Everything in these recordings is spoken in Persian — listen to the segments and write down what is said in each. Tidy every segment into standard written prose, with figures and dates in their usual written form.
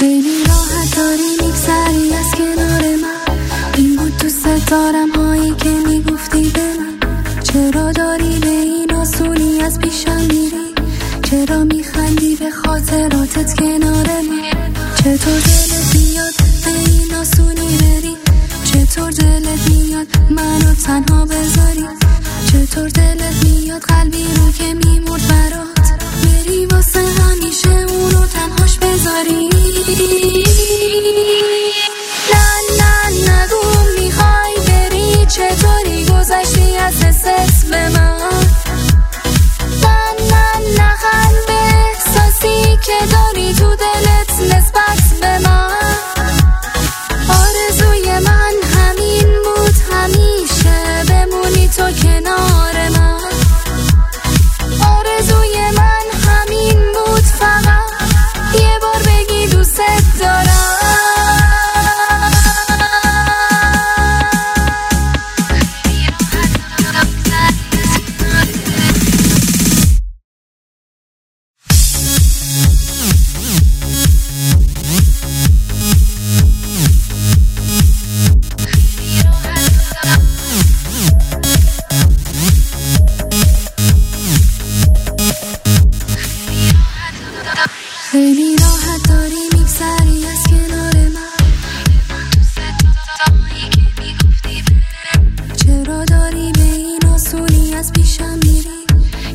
خیلی راحت داری میگذری از کنار من، این بود دوست دارم هایی که میگفتی به من. چرا داری به این آسونی از پیشم میری؟ چرا میخندی به خاطراتت کنار من؟ چطور دلت میاد به این آسونی بری؟ چطور دلت میاد منو تنها بذاری؟ چطور دلت میاد قلبی رو که میمرد برات بری واسه همیشه اونو تنهاش بذاری؟ نه نگو میخوای بری، چطوری گذشتی از حست به من؟ نه نخند به احساسی که داری تو دلت نسبت به من. آرزوی من همین بود همیشه بمونی تو کنار من. آرزوی من همین بود فقط یه بار بگی دوست دارم. خیلی راحت داری میگذری از کنار من، چرا داری به این آسونی از پیشم میری؟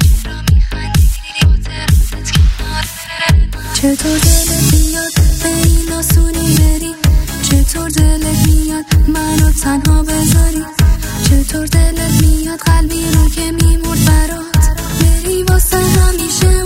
چطور دلت میاد به این آسونی بری؟ چطور دلت میاد منو تنها بذاری؟ چطور دلت میاد قلبی رو که میمرد برات بری واسه همیشه